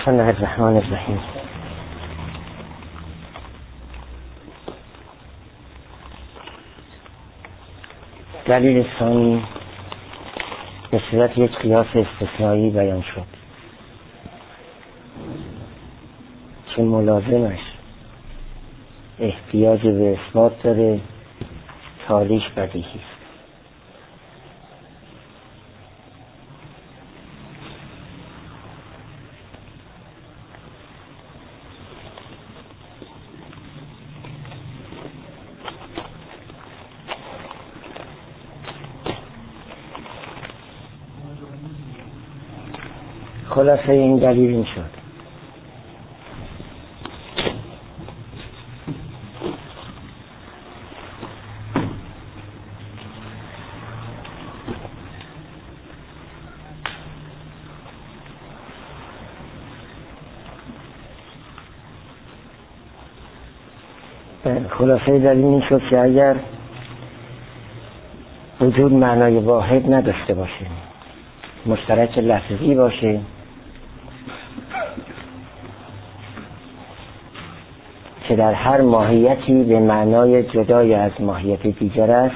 بسم الله الرحمن الرحیم. دلیل ثانی به صورت یک قیاس استثنایی بیان شد که ملازمش احتیاج به اثبات داره، تالیش بدیهی است. خلاصه این دلیل این شد خلاصه دلیل این شد که اگر وجود معنای واحد نداشته باشه، مشترک لفظی باشه که در هر ماهیتی به معنای جدای از ماهیت دیگر است،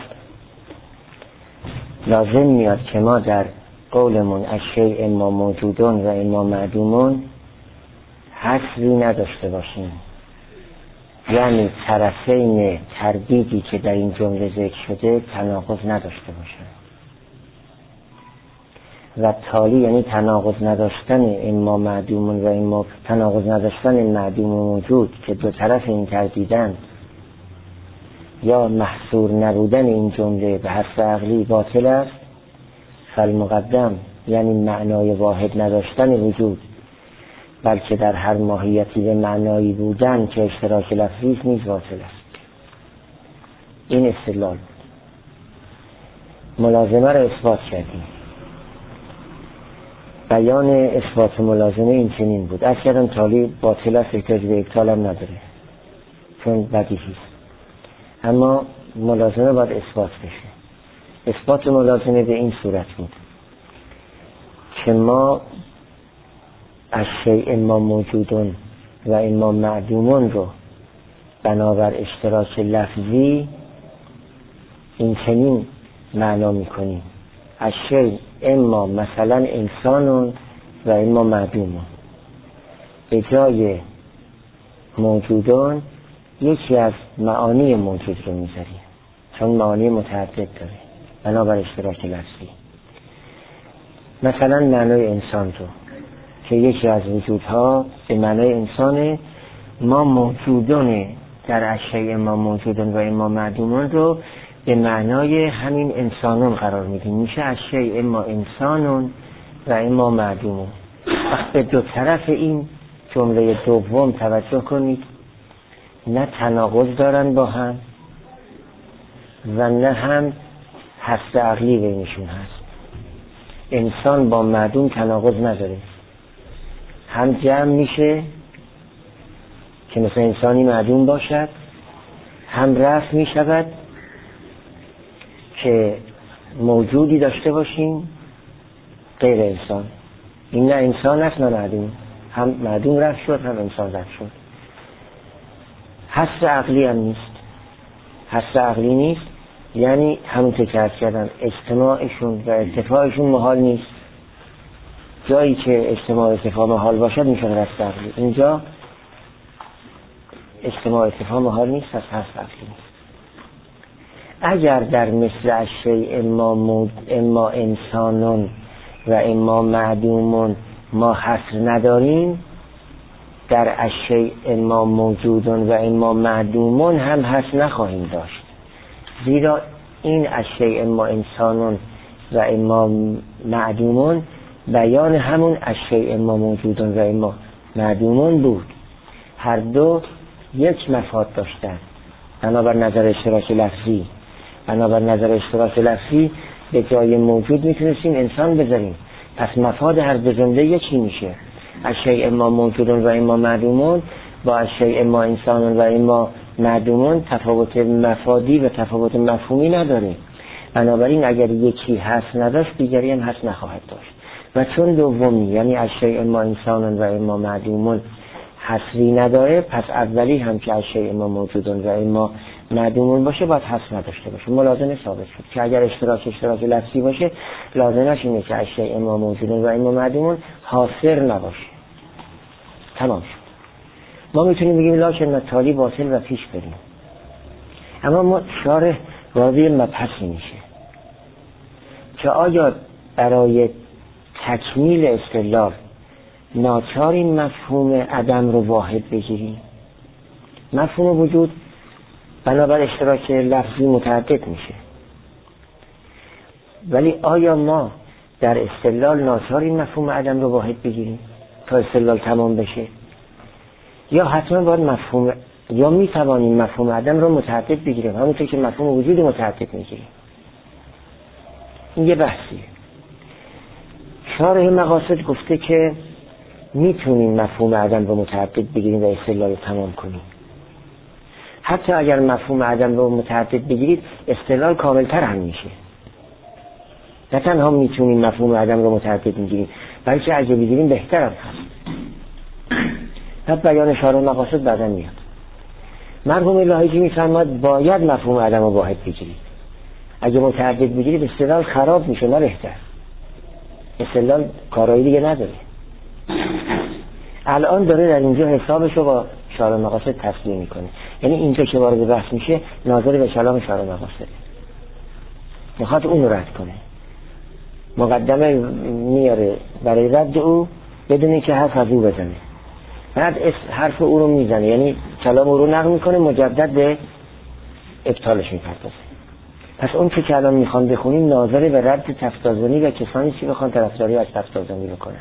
لازم میاد که ما در قولمون از شیء اما موجودون و اما معدومون حصری نداشته باشیم، یعنی طرفین تردیدی که در این جمله ذکر شده تناقض نداشته باشن و تالی یعنی تناقض نداشتن اما معدومون و اما تناقض نداشتن معدوم موجود که دو طرف این تردیدن یا محصور نبودن این جمله به حسب عقلی باطل است. فالمقدم یعنی معنای واحد نداشتن وجود، بلکه در هر ماهیتی به معنایی بودن که اشتراک لفظی نیز باطل است. این استدلال ملازمه را اثبات کردیم. بیان اثبات ملازمه این چنین بود. از کردم تالی باطل است، احتیاج به ابطال هم نداره چون بدیهی است، اما ملازمه باید اثبات بشه. اثبات ملازمه به این صورت بود که ما از شیء اما موجودون و اما معدومون رو بنابر اشتراک لفظی این چنین معنا میکنیم: از شیء اما مثلا انسانون و اما معدومون. به جای موجودون یکی از معانی موجود رو میذاریم چون معانی متعدد داره بنابر اشتراک لفظی. مثلا معنای انسان رو که یکی از وجودها به معنای انسانه، ما موجودون در اشیاء ما موجودون و اما معدومون رو به معنای همین انسانون قرار میدیم، میشه اشیاء اما انسانون و اما معدومون. وقت به دو طرف این جمله دوم توجه کنید، نه تناقض دارن با هم و نه هم حس عقلی بینشون هست. انسان با معدوم تناقض نداره، هم جمع میشه که مثل انسانی معدوم باشد، هم رفع میشود که موجودی داشته باشیم غیر انسان. این نه انسان است نه معدوم، هم معدوم رفع شد هم انسان رفع شد. حس عقلی هم نیست. حس عقلی نیست یعنی همون که عرض کردم اجتماعشون و ارتفاعشون محال نیست. جایی که اجتماع ارتفاع محال باشد میشه حس عقلی. اینجا اجتماع ارتفاع محال نیست، پس حس عقلی نیست. اگر در مثل اشیاء اما انسانون و اما معدومون ما حصر نداریم، در اشیاء اما موجودون و اما معدومون هم حصر نخواهیم داشت، زیرا این اشیاء اما انسانون و اما معدومون بیان همون اشیاء اما موجودون و اما معدومون بود. هر دو یک مفاد داشتن بنابر نظر اشتراک لفظی. بنابر نظر اشتراک لفظی به جای موجود میتونستیم انسان بذاریم، پس مفاد هر دو جمله یکی میشه. اشیاء اما موجودون و اما معدومون با اشیاء اما انسانون و اما معدومون تفاوت مفادی و تفاوت مفهومی نداره. بنابراین اگر یکی هست نداشت دیگری هم هست نخواهد داشت. و چون دومی یعنی از شیء اما انسان و اما معدوم حصری نداره، پس اولی هم که از شیء اما موجود و اما معدوم باشه باید حصر نداشته باشه. ملازمه ثابت شد که اگر اشتراک لفظی باشه لازمش اینه که از شیء اما موجود و اما معدوم حاصر نباشه. تمام شد. ما میتونیم بگیم لکن تالی باطل و پیش بریم، اما ما شارح واضح مبحثی میشه که آیا برای تکمیل استدلال ناچار این مفهوم عدم رو واحد بگیریم؟ مفهوم وجود بنابر اشتراک لفظی متعدد میشه، ولی آیا ما در استدلال ناچار این مفهوم عدم رو واحد بگیریم تا استدلال تمام بشه، یا حتما باید مفهوم، یا میتوانیم مفهوم عدم رو متعدد بگیریم همونطور که مفهوم وجود متعدد میگیریم؟ این یه بحثیه. شارح مقاصد گفته که میتونیم مفهوم عدم رو متعدد بگیریم و استدلال رو تمام کنیم. حتی اگر مفهوم عدم رو متعدد بگیرید استدلال کاملتر هم میشه. نه تنها میتونیم مفهوم عدم رو متعدد بگیریم، بلکه اگه بگیریم بهتر هم هست. حتی بیان شارح مقاصد بعدا میاد. مرحوم لاهیجی میفرماد باید مفهوم عدم رو واحد بگیرید. اگه متعدد بگیرید استدلال خراب میشه نه بهتر. استدلال کارایی دیگه نداره. الان داره در اینجا حسابش رو با شارح مقاصد تسلیم میکنه، یعنی اینجا که وارد بحث میشه ناظر به کلام شارح مقاصد، میخواد اون رو رد کنه، مقدمه میاره برای رد او بدون که حرف از او بزنه، بعد حرف او رو میزنه، یعنی کلام او رو نقل میکنه، مجدد به ابطالش میپردازه. پس اون که الان میخوان بخونیم ناظر به رد تفتازانی و کسانی که بخوان طرفداری از تفتازانی بکنن.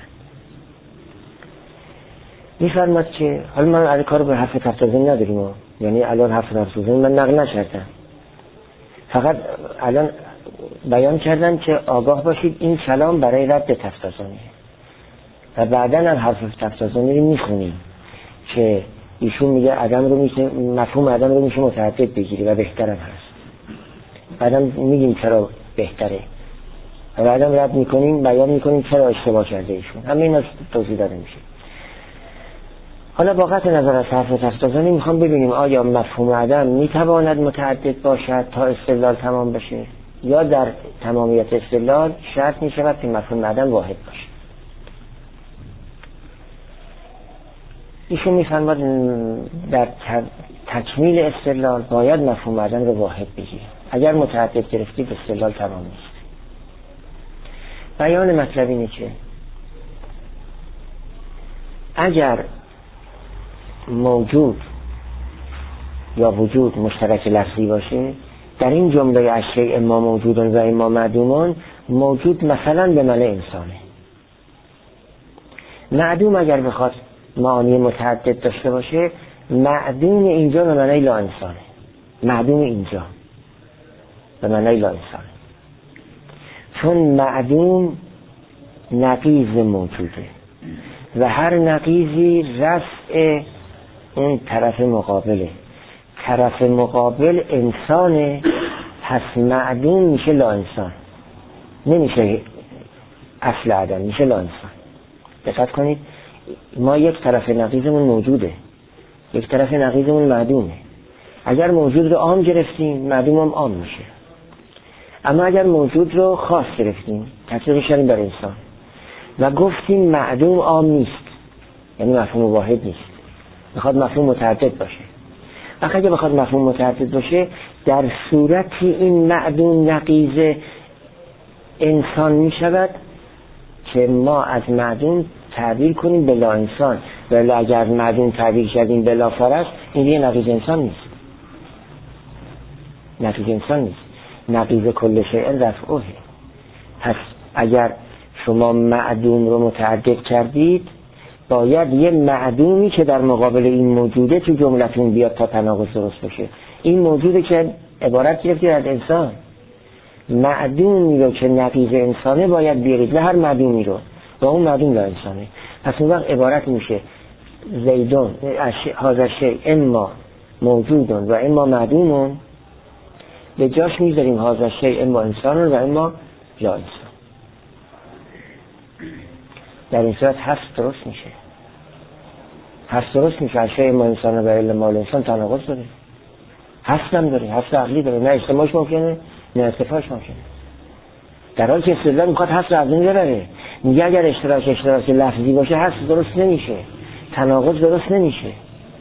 میفرماد که حالا من علی کار به حرف تفتازانی نداریم، یعنی الان حرف تفتازانی من نقل نکردم، فقط الان بیان کردم که آگاه باشید این کلام برای رد تفتازانیه و بعداً هم حرف تفتازانی رو میخونیم که ایشون میگه عدم رو میشه، مفهوم عدم رو میشه متعدد بگیری و بهترم هست. بعدم میگیم چرا بهتره و بعدم رد میکنیم، بیان میکنیم چرا اشتباه کرده ایشون. همه اینا توضیح داده میشه. حالا با قطع نظر از حرف تفتازانی میخوام ببینیم آیا مفهوم عدم میتواند متعدد باشد تا استدلال تمام بشه، یا در تمامیت استدلال شرط میشود که مفهوم عدم واحد باشه. ایشون میفرماد در تکمیل استدلال باید مفهوم عدم رو واحد بگیریم. اگر متعدد گرفتید استدلال تمام نیست. بیان مطلب اینه که اگر موجود یا وجود مشترک لفظی باشه، در این جمله اشیاء اما موجودون و اما معدومون، موجود مثلا به معنی انسانه، معدوم اگر بخواد معانی متعدد داشته باشه، معدوم اینجا به معنی لا انسانه. معدوم اینجا به معنی لا انسانه، چون معدوم نقیض موجوده و هر نقیضی رفع اون طرف مقابله. طرف مقابل انسانه، پس معدوم میشه لا انسان، نمیشه اصل عدم، میشه لا انسان. دقت کنید، ما یک طرف نقیضمون موجوده، یک طرف نقیضمون معدومه. اگر موجود رو عام گرفتیم معدوم هم عام میشه، اما اگر موجود رو خاص گرفتیم تطبیقش کردیم بر انسان و گفتیم معدوم عام نیست، یعنی مفهوم واحد نیست، میخواد مفهوم متعدد باشه. وقتی اگه بخواد مفهوم متعدد باشه، در صورتی این معدوم نقیض انسان میشود که ما از معدوم تعبیر کنیم به لا انسان، ولی اگر معدوم تعبیر کردیم به لا فرس، این دیگه نقیض انسان نیست. نقیض انسان نیست، نقیض کل شیء رفعه. پس اگر شما معدوم رو متعدد کردید، باید یه معدومی که در مقابل این موجوده تو جملتون بیاد تا تناقض درست بشه. این موجوده که عبارت گرفتید از انسان، معدومی رو که نقیض انسانه باید بیارید و هر معدومی رو و اون معدوم لا انسانه. پس اون وقت عبارت میشه زیدون هذا شیء اما موجودون و اما معدومون، به جاش میذاریم هذا شیء اما انسانون و اما لا انسان. در این صورت هست درست میشه. هست درست میشه. اشیاء ما انسان و الا مال انسان تناقض داره. هست هم داره، هست عقلی داره، نه اجتماعش ممکنه نه ارتفاعش ممکنه. در حالی که استدلال میخواد هست عقلی ببره، میگه اگر اشتراک لفظی باشه هست درست نمیشه، تناقض درست نمیشه.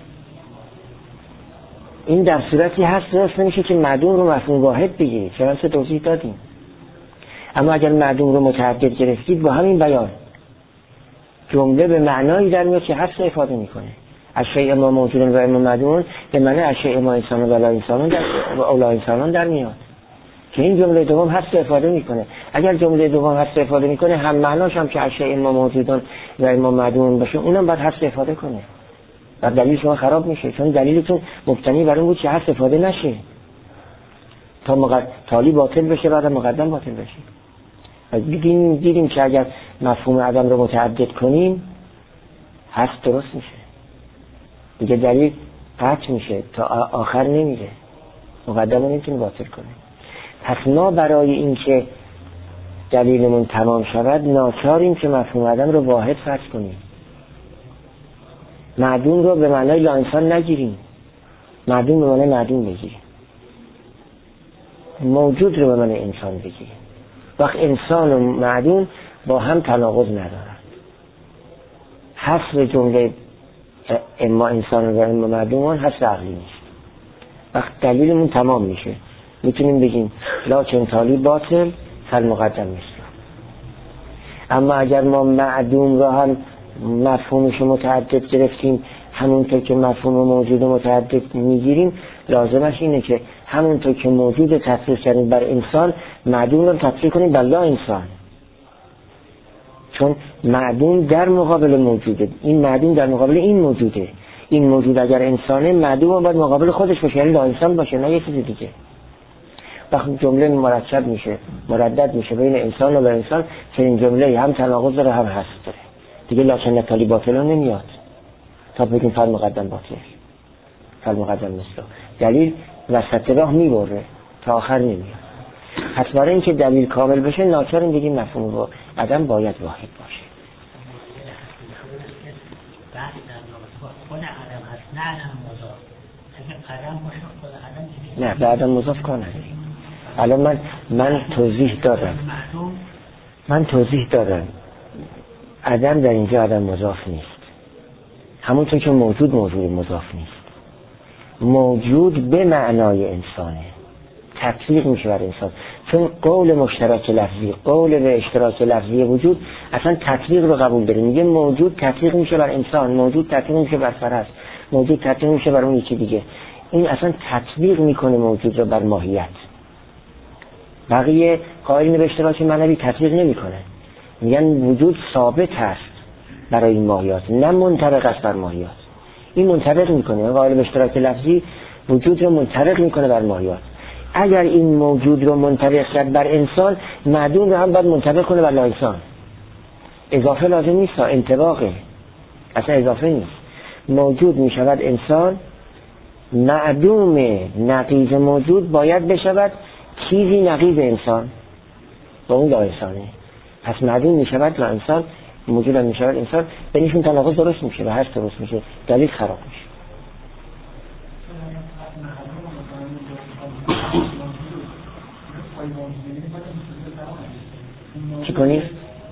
این در صورتی هست درست نمیشه که معدوم رو مفهوم واحد بگیرید، چنانچه توضیح دادیم. اما اگر معدوم رو متعدد گرفتید با همین بیان جمله به معنایی در میاد که هست افاده میکنه. اشیاء ما موجودن و اما معدوم به معنی اشیاء ما انسان و لا انسانان در میاد که این جمله دوم هست افاده میکنه. اگر جمله دوم هست افاده میکنه هم معناش هم که اشیاء ما موجودن و اما معدوم باشه اونم باید هست افاده کنه و دلیل شما خراب میشه، چون دلیلتون مبتنی بر اون بود که هست افاده نشه تا تالی باطل بشه بعد مقدم باطل بشه. و دیدیم که اگر مفهوم عدم رو متعدد کنیم هست درست میشه دیگه، دلیل قطع میشه تا آخر نمیره، مقدم رو نمیتونه باطل کنه. پس ما برای این که دلیلمون تمام شود ناچاریم که مفهوم عدم رو واحد فرض کنیم. معدوم رو به معنای لا انسان نگیریم، معدوم به معنای معدوم بگیریم، موجود رو به معنای انسان بگیریم. وقت انسان و معدوم با هم تناقض ندارن. حصر جمله اما انسان و اما معدومان حصر عقلی نیست. وقت دلیلمون تمام میشه میتونیم بگیم لاکن تالی باطل فالمقدم مثل. اما اگر ما معدوم را هم مفهومش متعدد گرفتیم همونطور که مفهوم موجود متعدد میگیریم، لازمش اینه که همونطور که موجود تطبیق کردیم بر انسان معدوم رو تطبیق کنیم بر لا انسان، چون معدوم در مقابل موجوده، این معدوم در مقابل این موجوده. این موجود اگر انسانه معدوم باید مقابل خودش باشه، یعنی لا انسان باشه نه یه چیز دیگه. وقتی جمله مرکب میشه مردد میشه بین انسان و انسان که این جمله هم تناقض داره هم هست داره دیگه، لاکن تالی باطل نمیاد تا بگیم فعل مقدم باطل فعل مقدم مثل. دلیل وسط راه میبره تا آخر نمیاد. پس برای اینکه دلیل کامل بشه ناچاریم بگیم مفهوم و عدم باید واحد باشه. نه بعد مضاف کنه. الان من توضیح دادم عدم در اینجا عدم مضاف نیست، همونطور که موجود مضاف نیست. موجود به معنای انسانه، تطبیق میشه بر انسان، چون قول مشترک لفظی، قول به اشتراک لفظی وجود اصلا تطبیق رو قبول داره. میگه موجود تطبیق میشه بر انسان، موجود تطبیق میشه بر فرس، موجود تطبیق میشه بر اون یکی دیگه. این اصلا تطبیق میکنه موجود رو بر ماهیت. بقیه قائلین به اشتراک معنوی تطبیق نمیکنه، میگن وجود ثابت هست برای این ماهیات نه منطبق است بر ماهیات. این منطبق میکنه، قائل به اشتراک لفظی وجود رو منطبق میکنه بر ماهیات. اگر این موجود رو منطبق کرد بر انسان، معدوم رو هم باید منطبق کنه بر لا انسان. اضافه لازم نیست، انطباقه، اصلا اضافه نیست. موجود میشود انسان، معدوم نقیض موجود باید بشود چیزی نقیض انسان با اون لا انسانه. پس معدوم میشود لا انسان، موجود هم میشود انسان، بینشون تناقض درست میشه و هست درست میشه، دلیل خراب میشه. چی کنی؟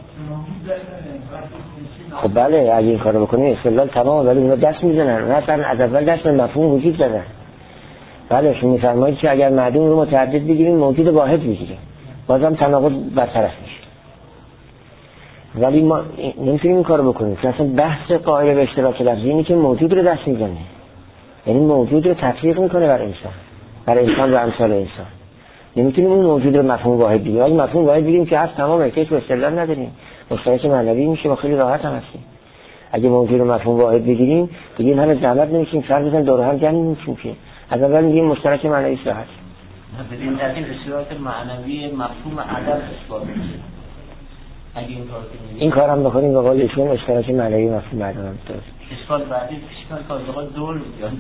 خب بله اگه این کارو بکنی استدلال تمام، ولی اونا دست میزنن، مثلا از اول دست به مفهوم وجود زدن. بله شما میفرمایید که اگر معدوم رو متعدد بگیریم موجود واحد بگیریم بازم تناقض برطرف میشه، ولی ما نمیتونیم این کارو بکنیم که اصلا بحث قائل به اشتراک لفظی اینه که موجود رو دست میزنه، یعنی موجود رو تطبیق میکنه بر انسان و امثال انسان. نمیتونیم اون موجود رو مفهوم واحد بگیریم. اگه مفهوم واحد بگیریم که هست تمام احتیاج به استدلال نداریم، مشترک معنوی میشه و خیلی راحت هم هستیم. اگه موجود رو مفهوم واحد بگیریم دیگه این همه زحمت نمیشیم، فرض بزن دور هم جمع نمیشیم که از اول میگیم مشترک معنوی صحت. بدین دلیل اشتراک معنوی مفهوم عدم اثبات میشه. اگه این کارم بکنیم به قول ایشون اشتراک معنوی مفهوم عدم درست. اشکال بعدی اشکال کار دول میاد.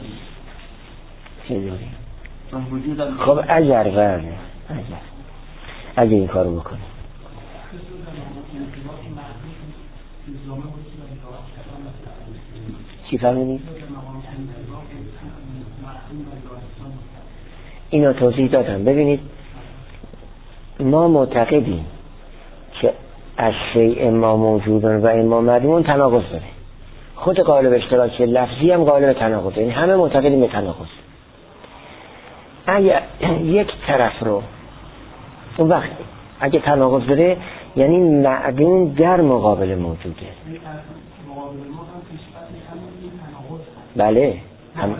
چه خب اگر این کارو بکنیم چی فهمیدید؟ اینو توضیح دادم. ببینید ما معتقدیم که از شیء ما موجودن و اما معدوم تناقض داره. خود قالب اشتراک لفظی هم قالب تناقض، یعنی همه معتقدیم به تناقض. اگه یک طرف رو اون وقت اگه تناقض داره یعنی معدوم در مقابل موجوده. بله هم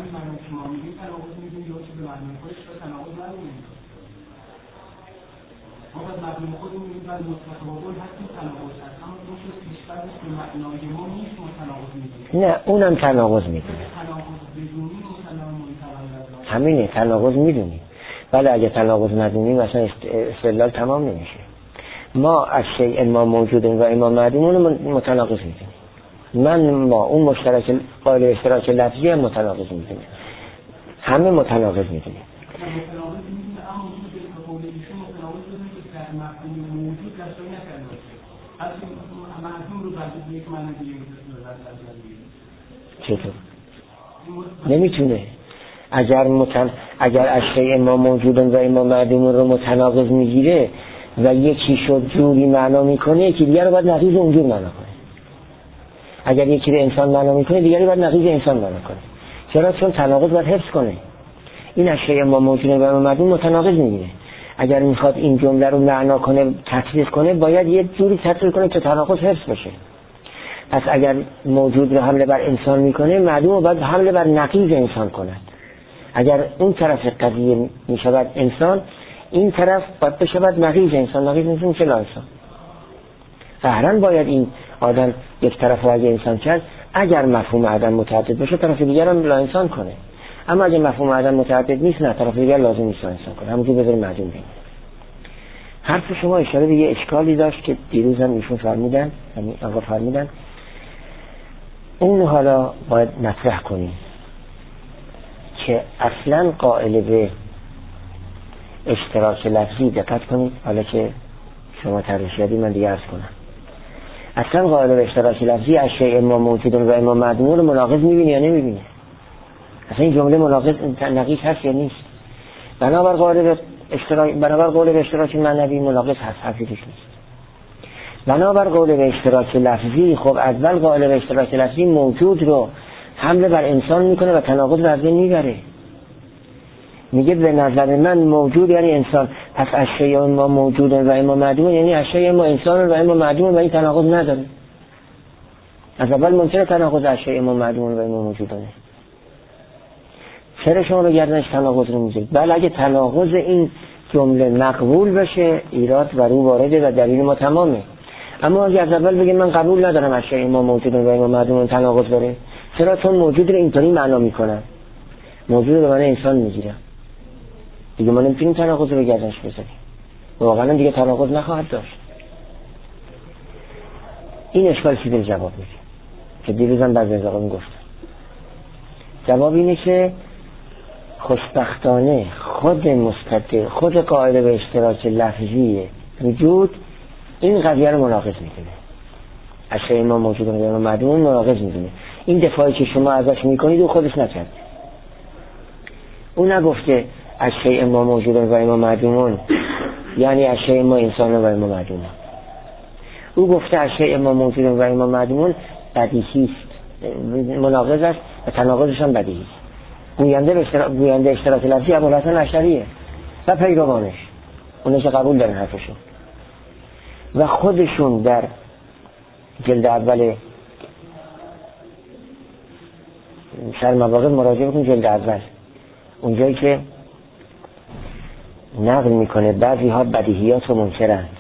نه اونم تناقض میدونه. همینه تناقض میدونیم. بله اگه تناقض ندونیم مثلا استدلال تمام نمیشه. ما از شیء ما موجودن و اما معدومون متناقض میدونیم. ما اون مشترک قائل اشتراک لفظی هم متناقض میدونیم. همه متناقض میدونیم. چطور؟ نمیتونه. اگر از شیء ما موجودن و اما معدومون رو متناقض میگیره و یکی شد جوری معنا میکنه یکی دیگر رو باید نقیض اونجور معنا کنه. اگر یکی رو انسان معنا میکنه دیگری باید نقیض انسان معنا کنه. چرا؟ چون تناقض باید حفظ کنه. این از شیء ما موجودن و اما معدوم متناقض میگیره. اگر میخواد این جمله رو معنا کنه تطبیق کنه باید یه جوری تطبیق کنه که تناقض حفظ بشه. پس اگر موجود رو حمله بر انسان میکنه معدوم رو باید حمله بر نقیض انسان کند. اگر اون طرف قضیه میشود انسان این طرف باید بشود نقیض انسان. نقیض انسان چه انسان؟ فهرن باید این آدم یک طرف رو اگه انسان کرد اگر مفهوم عدم متعدد باشه طرف دیگر هم لا انسان کنه. اما اگه مفهوم عدم متعدد نیست نه طرف دیگر لازم نیست انسان کنه. همونجور بذاریم معدوم بینیم. حرف شما اشاره به یه اشکالی داشت که دیروز هم ایشون فرمودن، یعنی آقا فرمودن، اون حالا باید مطرح کنیم که اصلا قائل به اشتراک لفظی، دقت کنید حالا که شما طرح شدی من دیگه عرض کنم، اصلا قائل به اشتراک لفظی از شیء ما موجودن و اما معدوم رو مناقض میبینی یا نمیبینی؟ اصلا این جمله مناقض نقیض هست یا نیست؟ بنابر قول به اشتراک معنوی مناقض هست، حرفی توش نیست. بنابر قول به اشتراک لفظی خب اول قائل به اشتراک لفظی موجود رو حمله بر انسان میکنه و تناقض رو از بین میبره. میگه به نظر من موجود یعنی انسان، پس از شیء ما موجودن و اما معدوم یعنی از شیء ما انسان و اما معدوم و این تناقض نداره. از اول ممکنه تناقض از شیء ما معدوم و اما موجودانه. چرا شما رو گردنش تناقض رو میذارید؟ بله اگه تناقض این جمله مقبول بشه ایراد و رو وارده و دلیل ما تمامه. اما اگه از اول بگیم من قبول ندارم از شیء ما موجودن و اما معدوم تناقض داره، چرا؟ چون موجود رو اینطوری معنا میکنن، موجود رو به معنی انسان میگیرن، دیگه ما نمیتونیم تناقض رو گردنش بذاریم، واقعا دیگه تناقض نخواهد داشت. این اشکال چی دل جواب میده که دیروزم بعضی از آقا میگفتن؟ جواب اینه که خوشبختانه خود مستقل، خود قائل به اشتراک لفظی وجود این قضیه رو مناقض میدونه، از شیء ما موجود و معدوم مناقض میدونه. این دفاعی که شما ازش میکنید او خودش نکرد، او نگفته از شیء ما موجود و اما معدومون یعنی از شیء ما انسان و اما معدومون. او گفته از شیء ما موجود و اما معدومون بدیهی است، مناقض است و تناقضش هم بدیهی است. گوینده اشتراک لفظی ابوالحسن اشعریه و پیروانش، اونش قبول دارن حرفشون و خودشون در جلد اول شرح مواقف مراجعه بکن، جلد اول اونجایی که نقل میکنه بعضی ها بدیهیات رو منکرند.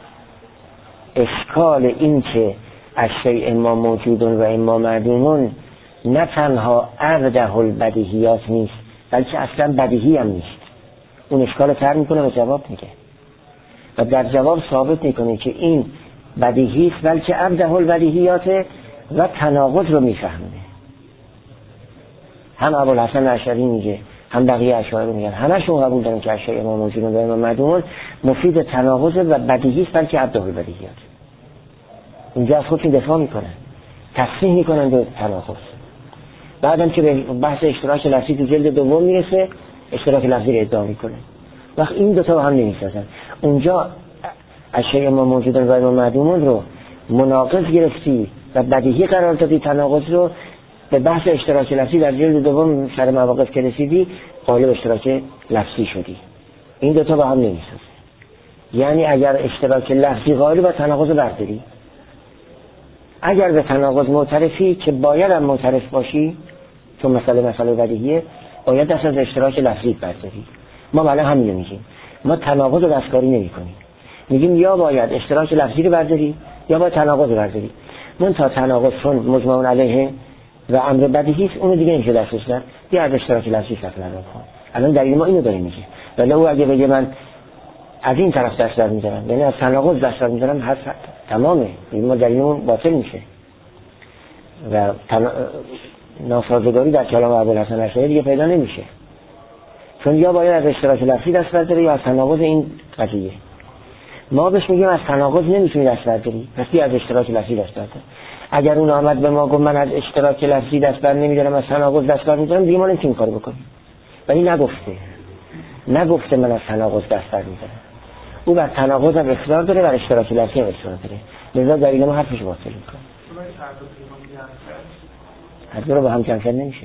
اشکال این که از شیء ما موجودون و اما معدومون نه تنها عرضه البدیهیات نیست بلکه اصلا بدیهی هم نیست. اون اشکال تر میکنه و جواب میگه و در جواب ثابت میکنه که این بدیهی است بلکه عرضه البدیهیات و تناقض رو میفهمه. هم ابوالحسن اشعری میگه هم بقیه اشاعره میگن، همشون قبول دارن که اشیاء ما موجودن و اما معدومون مفید تناقض و بدیهی است بلکه عرضه البدیهیات. اونجا از خودشون دفاع میکنن، تصحیح میکنن به تناقض. بعدم که به بحث اشتراک لفظی تو جلد دوم میرسه، اشتراک لفظی رو ادعا میکنه. وقت این دوتا با هم نمیسازن. اونجا اشیاء ما موجودن و ما معدومون رو مناقض گرفتی و بدیهی قرار دادی، تناقض رو به بحث اشتراک لفظی در جلد دوم سر مواقف که رسیدی قالب اشتراک لفظی شدی. این دوتا با هم نمیسازن. یعنی اگر اشتراک لفظی قائل با تناقض برداری، اگر به تناقض معترفی که باید هم معترف باشی چون مسئله بدیهیه، باید دست از اشتراک لفظی برداری. ما بله همین میگیم، ما تناقض رو دستکاری نمی کنیم، میگیم یا باید اشتراک لفظی رو برداری یا باید تناقض رو برداری. من تا تناقض چون مجمع علیه و امر بدیهی است، اونو دیگه نمیشه دستش داد، دیگه از اشتراک لفظی استفاده کن. الان دلیل ما اینو داره میگه. ولی او اگه بگه من از این طرف دست در میذارم، یعنی از تناقض دست در میذارم، هر تمامه، ما دلیلمون باطل میشه و ناسازگاری در کلام ابوالحسن اشعری دیگه پیدا نمیشه، چون یا باید از اشتراک لفظی دست برداری یا از تناقض این قضیه. ما بهش میگیم از تناقض نمیتونی دست برداری، پس از اشتراک لفظی دست بردار. اگر اون آمد به ما گفت من از اشتراک لفظی دست بر نمیدارم، از تناقض دست بر میدارم، دیگه ما نمیتونیم کارو بکنیم. ولی نگفته من از تناقض دست بر میدارم. او بر تناقض هم اصرار داره و اشتراک لفظی هم اصرار داره، لذا دلیل ما حرفش باطل میکنه. هر دو رو با هم جمع کرد نمیشه.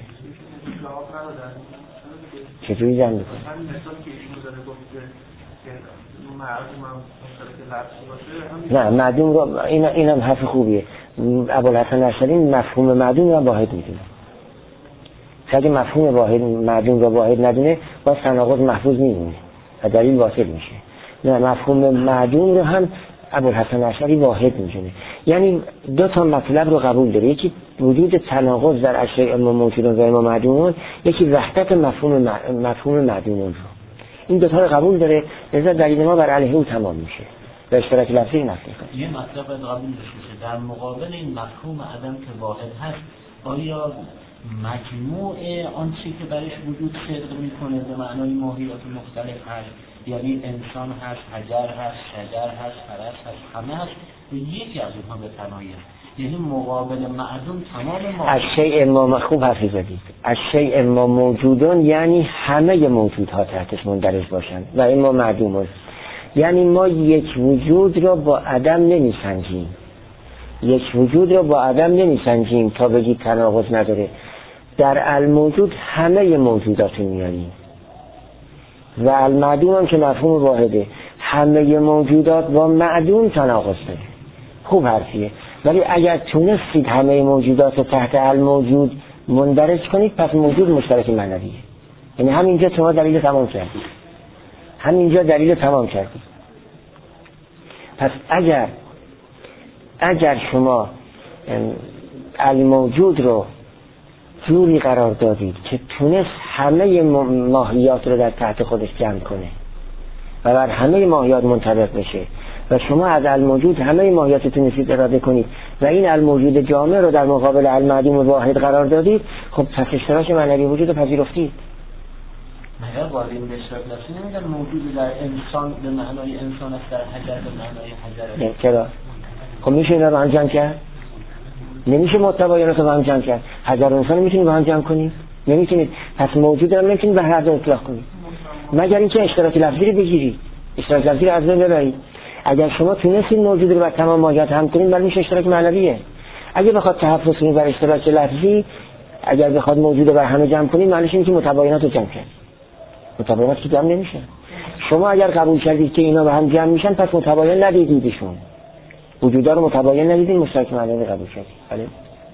چطوری جمع میکنه؟ همین مثال که ایشون داره گفته که معدوم هم مشترک لفظی باشه. نه معدوم رو اینم حرف خوبیه. ابوالحسن اشعری مفهوم معدوم رو واحد میدونه. اگه مفهوم واحد معدوم رو واحد ندونه، باز تناقض محفوظ میمونه و دلیل واصل میشه. نه مفهوم معدوم رو هم ابوالحسن اشعری واحد میدونه. یعنی دو تا مطلب رو قبول داره، یکی وجود تناقض در اشیاء ما موجودن و ما معدومون، یکی وحدت مفهوم معدومون رو. این دو تا رو قبول داره، لذا دلیل ما بر علیه او تمام میشه و اشتراک لفظی نفی کنه. یه مطلب باید قبول بشه در مقابل این مفهوم عدم که واحد هست، آیا مجموع آنچه که برش وجود صدق میکنه به معنای ماهیات مختلف هست، یعنی انسان هست، حجر هست، شجر هست، فرس هست، همه هست، و یکی از اونها به تنهایی هست، یعنی مقابل معدوم تمام ما اشیاء ما خوب حرفی زدید. اشیاء ما موجودون یعنی همه موجودها تحتش مندرج باشن و این ما معدومون، یعنی ما یک وجود رو با عدم نمیسنجیم تا بگید تناقض نداره. در الموجود همه موجودات میاریم و المعدوم هم که مفهوم واحده، همه موجودات با معدوم تناقض داره. خوب حرفیه. ولی اگر تونستید همه موجودات رو تحت الموجود مندرج کنید، پس موجود مشترک معنویه. یعنی همینجا شما دلیل تمام کردید. پس اگر شما الموجود رو جوری قرار دادید که تونست همه ماهیات رو در تحت خودش جمع کنه و بر همه ماهیات منطبق بشه و شما از الموجود همه ماهیات تونستید اراده کنید و این الموجود جامع رو در مقابل المعدوم واحد قرار دادید، خب پس اشتراک معنوی وجود رو پذیرفتید. مگر وارد این اشتراک لفظی نمیگن موجود در انسان به معنای انسان است، در حجر به معنای حجر است؟ چرا؟ خب میشه اینا رو هم جمع کرد؟ نمیشه متباینات رو با هم جمع کرد. حجر و انسان میتونید با هم جمع کنید؟ نمیتونید. پس موجود رو نمیتونید به هر دو اطلاق کنید مگر اینکه اشتراک لفظی رو بگیرید، اشتراک لفظی رو از بین ببرید. اگر شما تونستید موجود رو بر تمام ماهیات هم کنید، ولی میشه اشتراک معنویه. اگه بخواد تحفظ کنید بر اشتراک لفظی، اگر بخواد موجود رو بر همه جمع کنید، معنیش اینه که متباینات رو جمع کنید. متباینات که جمع نمیشه. شما اگر قبول کردید که اینا به هم جمع میشن، پس متباین ندیدیدشون. وجودا رو متباین ندیدین، مشترک معنوی قبول کردید. بله.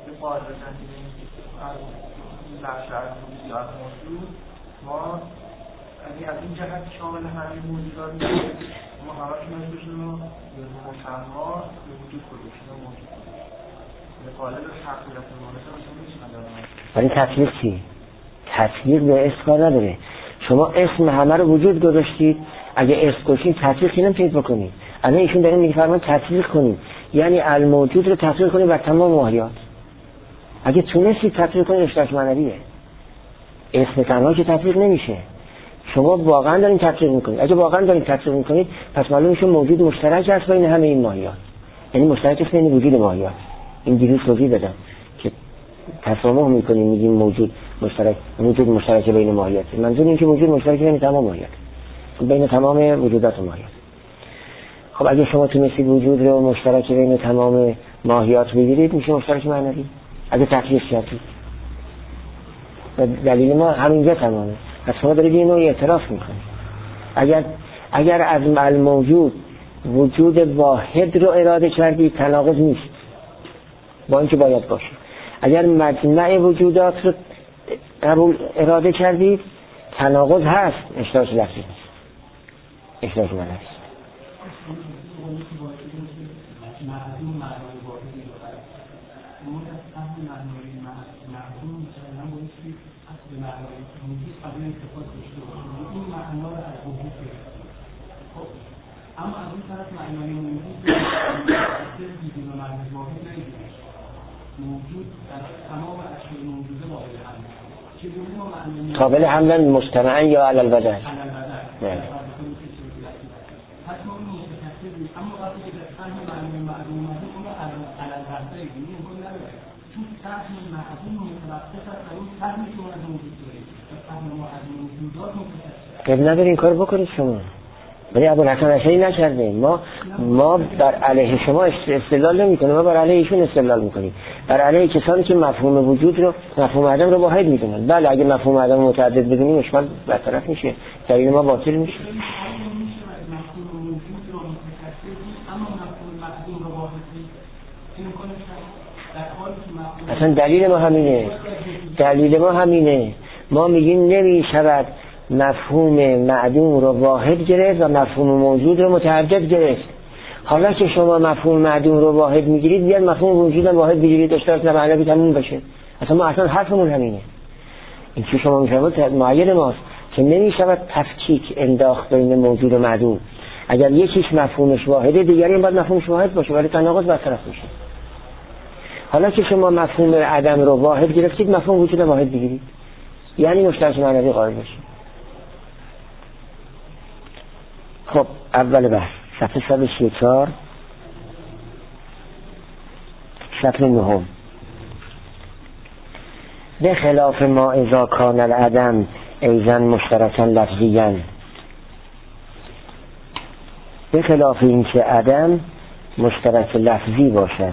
ما از این جهت شامل همین موجودات نیست، ما همش مثلشون رو به مسما به وجود گذاشتیم موجود به قالب حقیقت مونسه میشه. ولی تطبیق چی؟ تطبیق به اسم کار نداره. شما اسم همه رو وجود گذاشتید، اگه اسم گذاشتید تطبیق نمیتونید بکنید. الان ایشون داره میگه فرمان تطبیق کنید، یعنی الموجود رو تطبیق کنید بر تمام ماهیات. اگه تونستید تطبیق کنید اشتراک معنویه. اسم تنها که تطبیق نمیشه. شما واقعا دارین تطبیق میکنید. اگه واقعا دارین تطبیق میکنید، پس معلوم میشه موجود مشترک است بین همه این ماهیات. یعنی مشترک بین وجود ماهیات. این دیروز توضیح دادم که تسامح میکنیم میگیم موجود مشترک، وجود مشترک بین ماهیات. منظور این که وجود مشترک بین تمام ماهیات، بین تمام وجودات و ماهیات. خب اگه شما تونستید وجود رو مشترک بین تمام ماهیات بگیرید میشه مشترک معنوی. اگه تقییس کردید و دلیل ما همینجا تمامه. پس شما دارید این نوعی اعتراف میکنید. اگر از الموجود وجود واحد رو اراده کردید تناقض نیست با اینکه باید باشه. اگر مجمع وجودات رو قبول اراده کردید تناقض هست، اشتراک لفظی نیست، اشتراک معنوی است. اما از اون طرف معنای موجود در تمام اشیاء موجوده واقع هم چگونه ما معنای قابل حمل مجتمعا یا علی البدن. پس ما متکثری اما وقتی که فهم معنای معلوم اومده اون علی البدن میگیم اون نداره چون فهم معلوم متوقف است اون فهمی که ما از موجود داریم فهم ما از موجودات متکثر. طب نداره این کار بکنید شما. ولی ابوالحسن اشعری نکرده. ما بر علیه شما استدلال نمی‌کنیم، ما بر علیه ایشون استدلال می‌کنیم. بر علیه کسانی که مفهوم وجود رو، مفهوم عدم رو واحد می‌دونن. بله اگه مفهوم عدم متعدد بدونیم اشکال برطرف میشه، دلیل ما باطل میشه. اصلا دلیل ما همینه. ما میگیم نمی‌شود مفهوم معدوم رو واحد گرفت و مفهوم موجود رو متعدد گرفت. حالا که شما مفهوم معدوم رو واحد میگیرید بیاد مفهوم موجود رو واحد بگیرید، اشتراک معنوی تموم بشه. اصلا حرفمون همینه. این که شما میفرمایید معید ماست که نمیشود تفکیک انداخت بین موجود و معدوم. اگر یکیش مفهومش واحده دیگری هم باید مفهومش واحد باشه، ولی تناقض برطرف میشه. حالا که شما مفهوم عدم رو واحد گرفتید مفهوم وجود رو واحد بگیرید، یعنی مشترک معنوی قائل بشید. خب اول بحث صفحه 134 صفحه 9. به خلاف ما اذا کان العدم ایضا مشترکا لفظیا، به خلاف این که عدم مشترک لفظی باشد،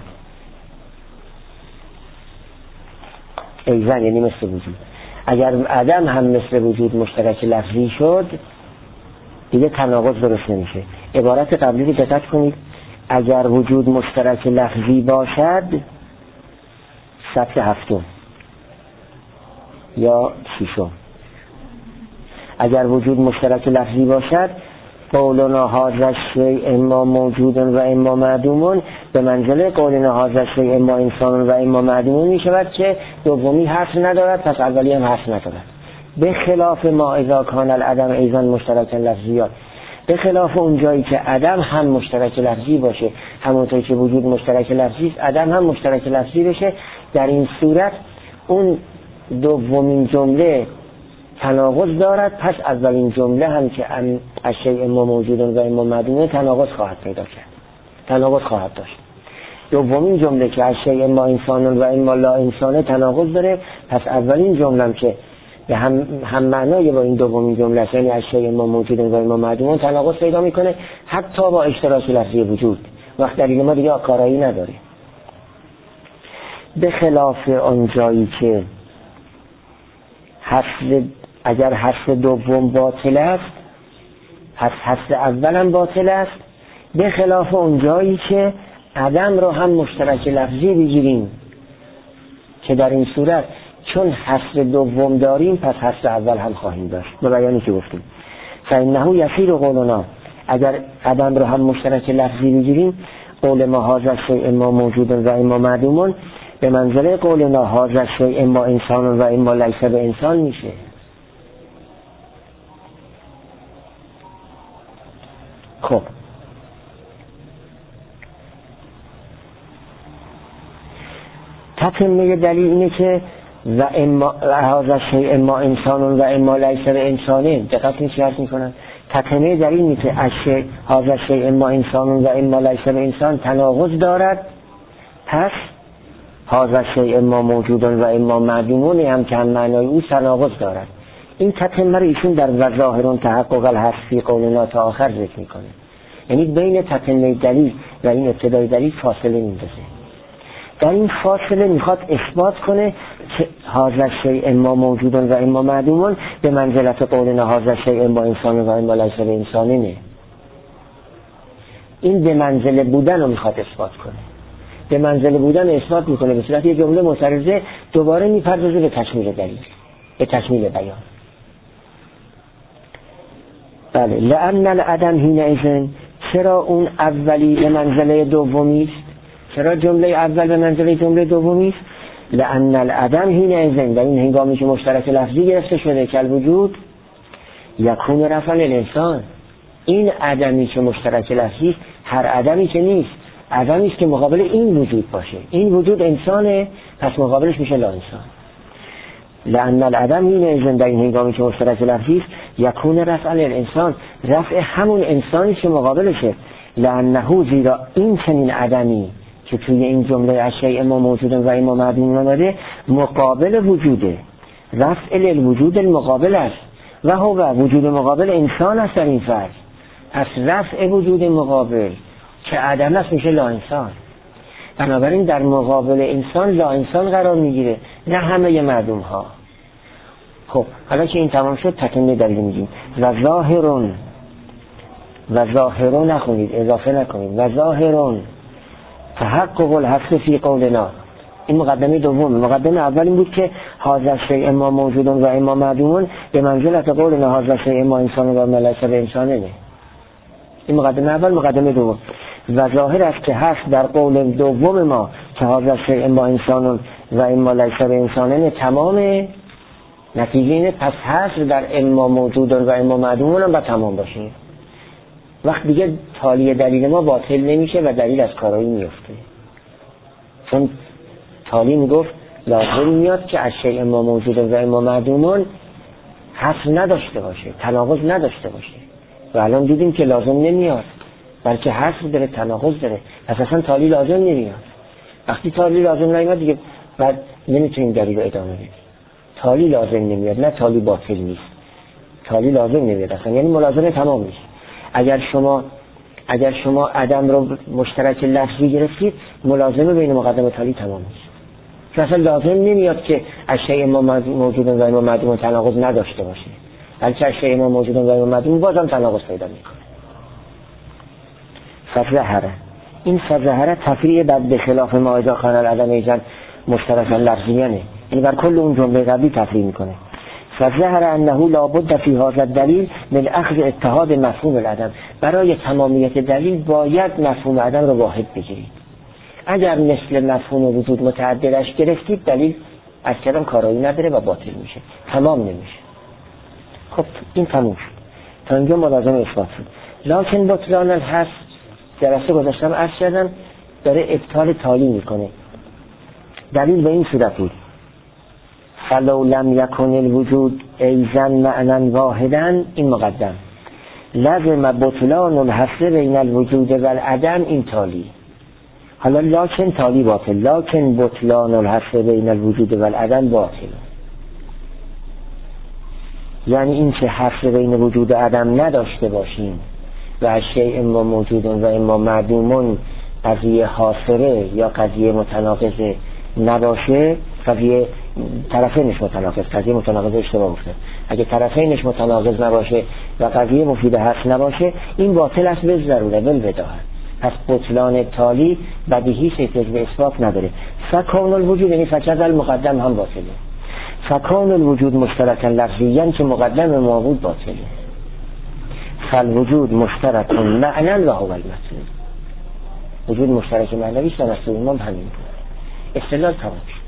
ایضا یعنی مثل وجود. اگر عدم هم مثل وجود مشترک لفظی شد دیگه تناقض درست نمیشه. عبارت قبلی رو دقت کنید. اگر وجود مشترک لفظی باشد، سطح 7 یا 6. اگر وجود مشترک لفظی باشد قولنا هذا الشیء اما موجود و اما معدوم به منزله قولنا هذا الشیء اما انسان و اما معدوم می شود که دومی حرف ندارد پس اولی هم حرف ندارد. به خلاف ما اذا کان العدم ایضا مشترک لفظی، به خلاف اون جایی که عدم هم مشترک لفظی باشه، همونطور که وجود مشترک لفظی است عدم هم مشترک لفظی بشه، در این صورت اون دومین جمله تناقض دارد، پس اولین جمله هم که الشیء اما موجود و اما معدوم تناقض خواهد پیدا کرد، تناقض خواهد داشت. دومین جمله که الشیء اما انسان و اما لا انسان تناقض داره، پس اولین جمله هم که به هم معنای با این دومین جمله است، یعنی الشیء اما موجود و اما معدوم تناقض پیدا میکنه حتی با اشتراک لفظی وجود. وقت دلیل ما دیگه کارایی نداره. به خلاف اون جایی که اگر حذف دوم باطل است پس حذف اول هم باطل است. به خلاف اون جایی که عدم رو هم مشترک لفظی بگیریم که در این صورت چون حذف دوم داریم پس حذف اول هم خواهیم داشت. به بیانی که گفتیم فإنه یسیر قولنا، اگر عدم رو هم مشترک لفظی بگیریم قول ما هذا الشیء اما موجود و اما معدوم به منزله قولنا هذا الشیء اما انسان و اما لیس به انسان میشه. خب تتمه دلیل اینه که و اما هذا الشیء اما انسان و اما لیس به انسانه. دقت کنید چی عرض میکنن تتمه در این که هذا شیء اما انسان و اما لیس بانسان تناقض دارد، پس هذا شیء اما موجود و اما معدوم هم که هم معنای او تناقض دارد. این تتمه رو ایشون در وظاهر تحقق الحذف فی قولنا تا آخر ذکر میکنه. یعنی بین تتمه دلیل و این ابتدای دلیل فاصله میندازه. در این فاصله میخواد اثبات کنه که هذا شیء اما موجود و اما معدوم به منزلت قولنا هذا شیء اما انسان و اما لیس بانسان. این به منزله بودن رو میخواد اثبات کنه. به منزله بودن اثبات میکنه به صورت یه جمله معترضه، دوباره میپردازه به تکمیل دلیل، به تکمیل بیان. بله، لأن العدم حینئذ، چرا اون اولی به منزله دومی است؟ چرا جمله اول به منزله جمله دومی است؟ لأن العدم حینئذ، در این هنگامی که مشترک لفظی گرفته شده که الوجود یکون رفع الانسان، این عدمی که مشترک لفظی است هر عدمی که نیست، عدمی است که مقابل این وجود باشه. این وجود انسانه، پس مقابلش میشه لا انسان. لأن العدم حینئذ، در این هنگامی که مشترک لفظی است یکون رفع الانسان، رفع همون انسانی که مقابلشه. لأنه، زیرا این چنین عدمی که توی این جمله اشیاء ما موجود و اما معدوم آمده مقابل وجوده، رفع الوجود المقابل است و هو وجود مقابل انسان است در این فرض. پس رفع وجود مقابل که عدم است میشه لا انسان. بنابراین در مقابل انسان لا انسان قرار میگیره، نه همه معدوم ها. خب حالا که این تمام شد تکمیل دلیل میگیم. و ظاهرون نخونید، اضافه نکنید. و ظاهرون تحقق الحذف فی قولنا، این مقدمه دوم. مقدمه اول این بود که هذا شیء اما موجود و اما معدوم به منزلت قولنا هذا شیء اما انسان و اما لیس بانسان. این مقدمه اول. مقدمه دوم، و ظاهر است که هست در قول دوم ما که هذا شیء اما انسان و اما لیس بانسان تمامه. نتیجه اینه پس هست در اما موجود و اما معدوم هم با تمام باشیم. وقت دیگه تالی دلیل ما باطل نمیشه و دلیل از کارایی میفته. چون تالی میگفت لازم میاد که از شیء اما موجود و اما معدوم حصر نداشته باشه، تناقض نداشته باشه. و الان دیدیم که لازم نمیاد، بلکه حصر داره، تناقض داره. پس اصلا تالی لازم نمیاد. وقتی تالی لازم نمیاد دیگه بعد نمیتونیم دلیل رو ادامه بدیم. تالی لازم نمیاد، نه تالی باطل نیست. تالی لازم نمیاد اصلا، یعنی ملازمه تمام میشه. اگر شما عدم رو مشترک لفظی گرفتید، ملازمه بین مقدم تالی تمام میشه. چون اصلا لازم نمیاد که اشیاء ما موجود و اما معدوم تناقض نداشته باشه، بلکه اشیاء ما موجود و اما معدوم بازم تناقض پیدا میکنه. فظهره، این فظهره تفریع بعد به خلاف ما اذا کان العدم ایجاد مشترک لفظیانه، یعنی بر کل اون جمله قبلی تفریع میکنه. فظهر انه لابد فی هذا الدلیل من اخذ اتحاد مفهوم العدم، برای تمامیت دلیل باید مفهوم عدم رو واحد بگیرید. اگر مثل مفهوم وجود متعددش گرفتید دلیل از کلام کارایی نداره و باطل میشه، تمام نمیشه. خب این تموم شد، تا اینجا ملازم اثبات شد. لکن بطلان الحذف، جلسه گذاشتم عرض کردم داره ابطال تالی میکنه. دلیل به این صورت بود: فلو لم یکن الوجود ایزن معنا واحدا، این مقدم، لازم بطلان الحذف بین الوجود و العدم، این تالی. حالا لکن تالی باطل، لکن بطلان الحذف بین الوجود و العدم باطل. یعنی این که حذف بین وجود و عدم نداشته باشیم و اشیاء اما موجود و اما معدوم قضیه حاصره یا قضیه متناقضه نباشه، قضیه طرفینش متناقض، قضیه متناقض اشتباه گفته. اگه طرفینش متناقض نباشه و قضیه مفید هست نباشه، این باطل است به ضروره بالبداهه. پس بطلان تالی بدیهی احتیاج به اثبات نداره. فکان الوجود، یعنی فکذا المقدم هم باطله. فکان الوجود مشترکا لفظیاً که مقدم موجود باطله. فالوجود مشترک معنا و هو المطلوب، وجود مشترک معنوی است و مطلوب امام همین بود. استدلال تمام شد.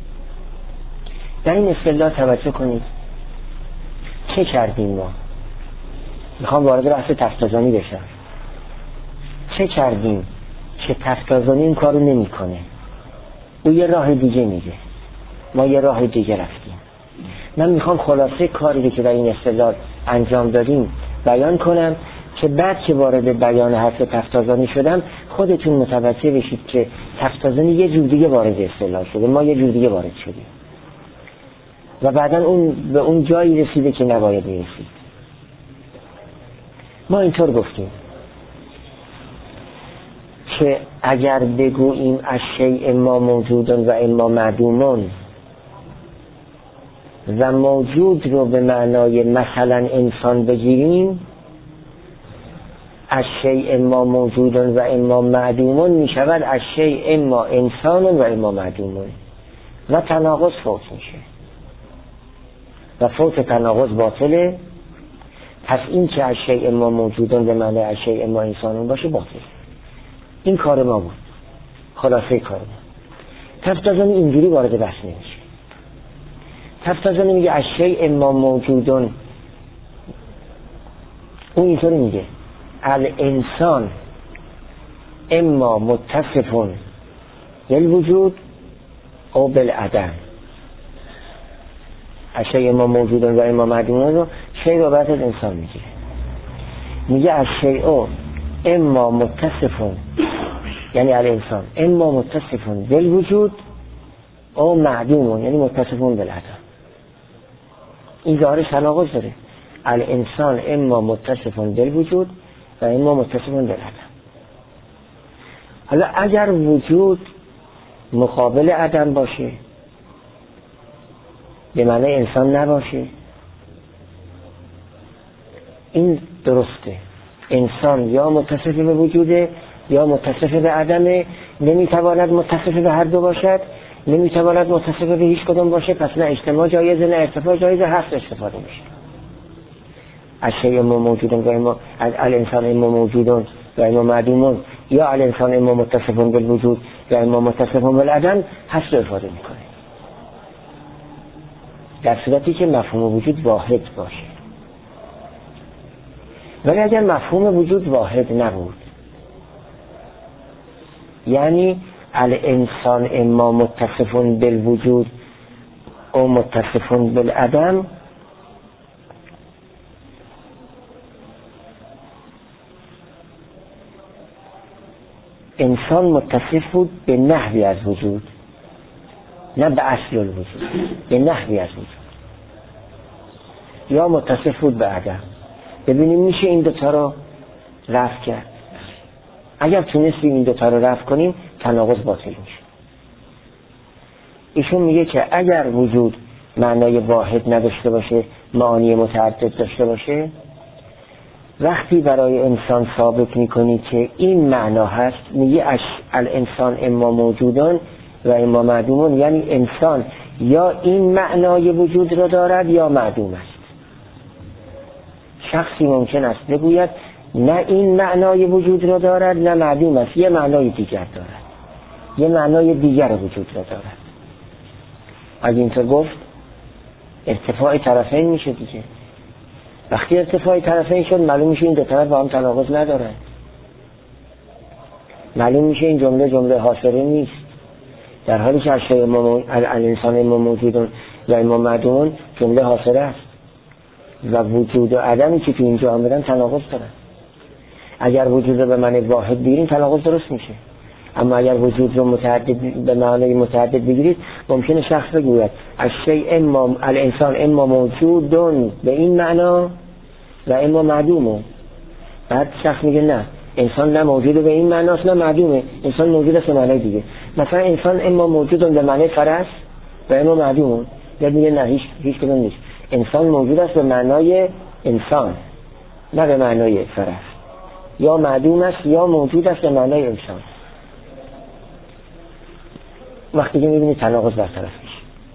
در این استدلال توجه کنید چه کردیم ما. میخوام وارد بحث تفتازانی بشم. چه کردیم که تفتازانی این کارو نمی کنه؟ او یه راه دیگه میگه، ما یه راه دیگه رفتیم. من میخوام خلاصه کاری که در این استدلال انجام دادیم بیان کنم که بعد که وارد بیان حرف تفتازانی شدم خودتون متوجه بشید که تفتازانی یه جور دیگه وارد اصطلاح شده، ما یه جور دیگه وارد شدیم و بعدا اون به اون جایی رسیده که نباید میرسید. ما اینطور گفتیم که اگر بگوییم الشیء اما موجودون و اما معدومون و موجود رو به معنای مثلا انسان بگیریم، الشیء اما موجودون و اما معدومون می شود الشیء اما انسانون و اما معدومون و تناقض فوت میشه و فوت تناقض باطله. پس این که الشیء اما موجودون به معنای الشیء اما انسانون باشه باطله. این کار ما بود، خلاصه کار ما. تفتازانی اینجوری وارد بحث نمیشه. تفتازانی میگه الشیء اما موجودون، اون اینطوری میگه الانسان اما متصفون بالوجود او بالعدم. الشیء اما موجودون و اما معدومون رو شیء رو بعد از انسان میگیره. میگه الشیء اما متصفون، یعنی الانسان اما متصفون بالوجود او معدومون، یعنی متصفون بالعدم. این ظاهرش تناقض داره. الانسان اما متصفون بالوجود و اما متصفون بالعدم. حالا اگر وجود مقابل عدم باشه به معنی انسان نباشه، این درسته. انسان یا متصف به وجوده یا متصف به عدمه، نمیتواند متصف به هر دو باشد، نمیتواند متصف به هیچ کدام باشه. پس نه اجتماع جایزه نه ارتفاع جایزه، هست استفاده میشه. الشیء اما موجودون و اما الانسان اما موجودون و اما معدومون یا الانسان اما متصفون بالوجود و اما متصفون بالعدم هست استفاده میکنه، در صورتی که مفهوم وجود واحد باشه. ولی اگر مفهوم وجود واحد نبود، یعنی الانسان اما متصفون بالوجود او متصفون بالعدم، انسان متصف بود به نحوی از وجود، نه به اصل الوجود، به نحوی از وجود، یا متصف بود به عدم. ببینیم میشه این دوتا رو رفع کرد. اگر تونستیم این دوتا رو رفع کنیم تناقض باطل میشه. ایشون میگه که اگر وجود معنای واحد نداشته باشه، معانی متعدد داشته باشه، وقتی برای انسان ثابت میکنی که این معنا هست، میگه الانسان اما موجودون و اما معدومون، یعنی انسان یا این معنای وجود را دارد یا معدوم است. شخصی ممکن است بگوید نه این معنای وجود را دارد نه معدوم است، یه معنای دیگر دارد، یه معنای دیگر وجود را دارد. اگه اینطور گفت ارتفاع طرفین میشه دیگه. وقتی ارتفاع طرفین شد معلوم میشه این دو طرف با هم تناقض ندارن، معلوم میشه این جمله حاصله نیست، در حالی که الانسان اما موجودون و اما معدومون جمله حاصله است و وجود و عدمی که تو اینجا آمدن تناقض دارن. اگر وجود رو به معنی واحد بگیریم تناقض درست میشه، اما اگر وجود رو متعدد به معنی متعدد بگیرید ممکنه شخص بگوید الشیء اما الانسان اما موجودون به این معنا و اما معدومه، بعد شخص میگه نه انسان نه موجوده به این معناست نه معدومه، انسان موجود است به معنی دیگه. مثلا انسان اما موجودون به معنی فرس و اما معدومه، یا میگه نه هیچ کدوم نیست، انسان موجود است به معنای انسان نه به معنای فرس، یا معدوم است یا موجود است به معنای انسان. وقتی که میبینید تناقض برطرف میشه.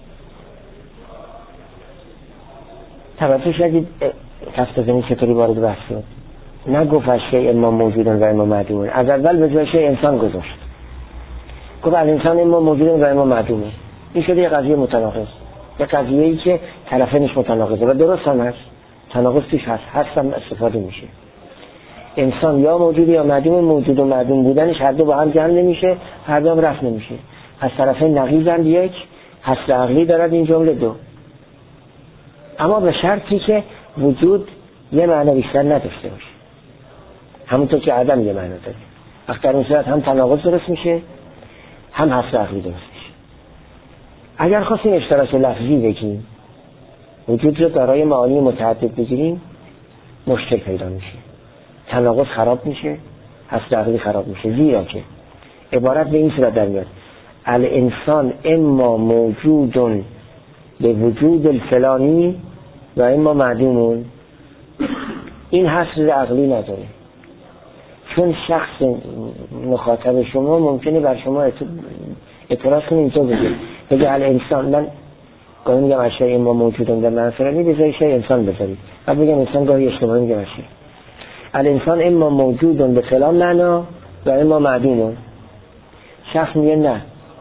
توجه شدید تفتازنی چطوری وارد بحث شد؟ نگفت الشیء اما موجودن و اما معدومن، از اول به جای شیء انسان گذاشت، گفت الانسان اما موجودن و اما معدومه. این شده یه قضیه متناقض، یه قضیه‌ای که طرفینش متناقضه و درست هم هست، تناقض توش هست هم استفاده میشه. انسان یا موجود یا معدوم، موجود و معدوم بودنش هر دو با هم جمع نمیشه، هر دو هم رفع نمیشه. از طرفین نقیضند، یک حس عقلی دارد این جمله، دو اما به شرطی که وجود یه معنا بیشتر نداشته باشه، همونطور که عدم یه معنا داره. وقتی در اون صورت هم تناقض درست میشه، هم حذف عقلی درست میشه. اگر خواستیم اشتراک لفظی بگیم، وجود رو دارای معانی متعدد بگیریم، مشکل پیدا میشه، تناقض خراب میشه، حذف عقلی خراب میشه. زیرا که عبارت به این صورت در میاد: الانسان اما موجود به وجود الفلانی و اما معدوم. این حصر عقلی نداره، چون شخص مخاطب شما ممکنه بر شما اعتراض کنه، اینطور بگه الانسان، من گاهی میگم اشیاء اما موجودن در معنی فلانی، بذاری شیء انسان بذارید، بعد بگم انسان، گاهی اشتباهی میگم اشیاء. الانسان اما موجودن به فلان معنا و اما معدوم. شخص میگه نه،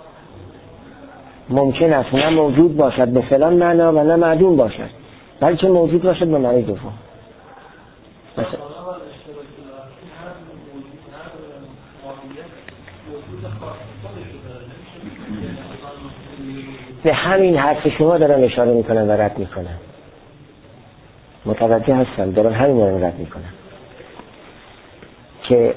ممکن است نه موجود باشد به فلان معنا و نه معدوم باشد، بلکه موجود باشد به معنی دوم. مثلا به همین حرف شما دارن اشاره میکنن و رد میکنن، متوجه هستم، دارن همین رو رد میکنن که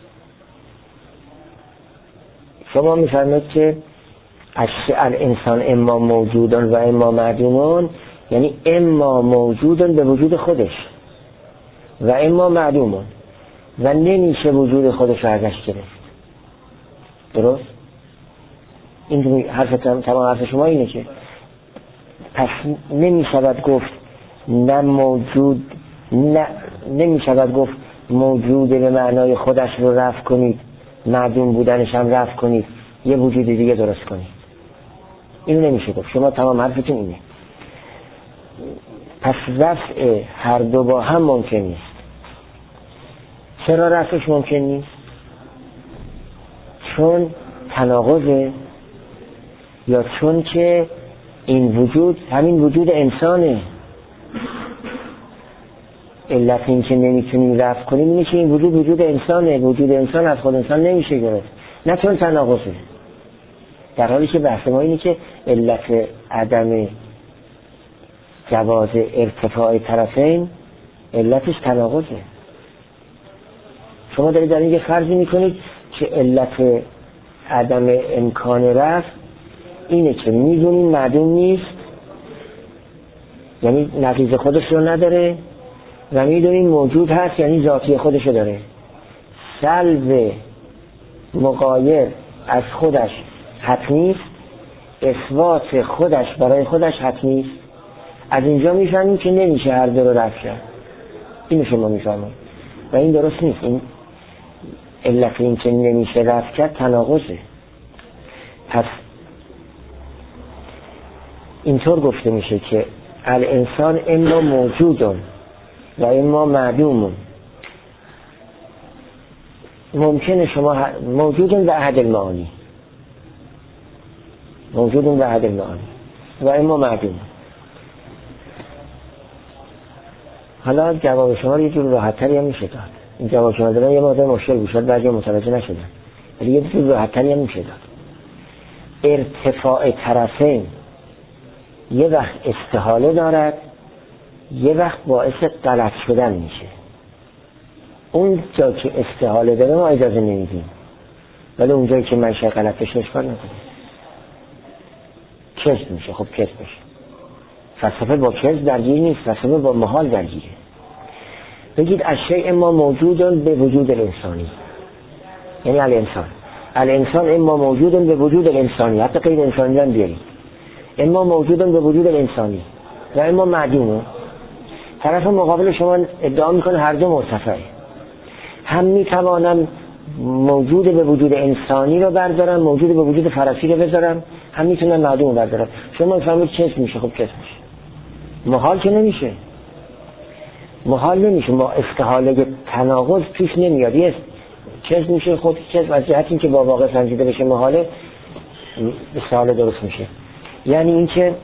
شما میفرمایید که الانسان اما موجودن و اما معدومون، یعنی اما موجودن به وجود خودش و اما معدومون، و نمیشه وجود خودش رو ازش گرفت. درست؟ این تمام حرف شما اینه که پس نمیشود گفت نه موجود، نه نمیشود گفت موجود به معنای خودش رو رفع کنید، معدوم بودنش هم رفع کنید، یه وجود دیگه درست کنید. اینو نمیشه گفت. شما تمام حرفتون اینه. پس رفع هر دو با هم ممکن نیست. چرا رفعش ممکن نیست؟ چون تناقضه، یا چون که این وجود همین وجود انسانه. علت این که نمیتونیم رفع کنیم اینه که این وجود انسانه، وجود انسان از خود انسان نمیشه گرفت، نه چون تناقضه. در حالی که بحث ما اینه که علت عدم جواز ارتفاع طرفین علتش تناقضه. شما دارید در این فرضی میکنید که علت عدم امکان رفع اینه که میدونیم معدوم نیست، یعنی نقیض خودش رو نداره، و میدونیم موجود هست، یعنی ذاتی خودش رو داره. سلب مغایر از خودش حتمی است، اثبات خودش برای خودش حتمی است. از اینجا میفهمیم که نمیشه هر دو رو رفع کرد. اینو شما میفهمید و این درست نیست. این علت این که نمیشه رفع کرد تناقضه. پس اینطور گفته میشه که الانسان اما موجودون و اما معدومون. ممکنه شما موجودون به احد المعانی، موجودون به احد المعانی و اما معدوم. حالا جواب شما یه جور راحت تری هم میشه داد. این جواب شما دادن یه مقدار مشکل بود، شاید بعضی متوجه نشدن، ولی یه جور راحت تری هم میشه داد. ارتفاع طرفین یه وقت استحاله دارد، یه وقت باعث غلط شدن میشه. اون جا که استحاله داره ما اجازه نمیدیم، ولی اون جایی که منشه غلط بشه اشکال نداره، کذب میشه. خب کذب بشه. فلسفه با کذب درگیر نیست، فلسفه با محال درگیره. بگید الشیء اما موجودن به وجود الانسانی، یعنی الانسان اما موجودن به وجود الانسانی، حتی غیر انسانی هم بیارید، اما موجودن به وجود الانسانی و اما معدوم. طرف مقابل شما ادعا میکنه هر دو مرتفعه. هم میتوانم موجود به وجود انسانی رو بردارم، موجود به وجود فرسی رو بذارم، هم میتونم معدوم رو بردارم. شما میفهمید کذب میشه. خب کذب میشه. محال که نمیشه، محال نمیشه. ما استحاله تناقض پیش نمیاد. یه کذب میشه. خود کذب از جهت این که با واقع سنجیده بشه محاله، استحاله درست میشه. یعنی این که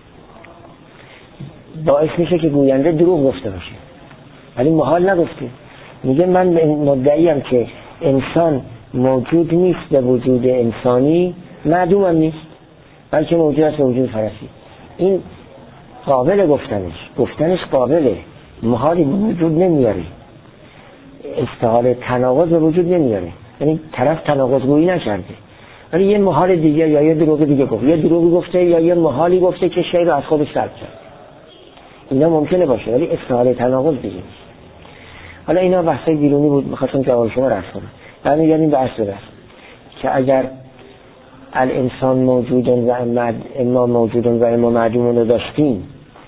باعث میشه که گوینده دروغ گفته باشه، ولی محال نگفته. میگه من مدعیم که انسان موجود نیست به وجود انسانی، معدوم هم نیست، بلکه موجود است به وجود فرسی. این قابل گفتنش قابله، محالی وجود نمیاره، استحاله تناقض به وجود نمیاره، یعنی طرف تناقض گویی نکرده ولی یه محال دیگه یا یه دروغ دیگه گفت، یه دروغی گفته یا یه محالی گفته که شی رو از خودش سلب کرد. اینا ممکنه باشه ولی استحاله تناقض دیگه نیست. حالا اینا بحثای بیرونی بود، می‌خواستم جواب شما رو عرض کنم. برمیگردیم به اصل بحث که اگر الانسان موجودن و اما موجودن و اما معدومون رو داشتیم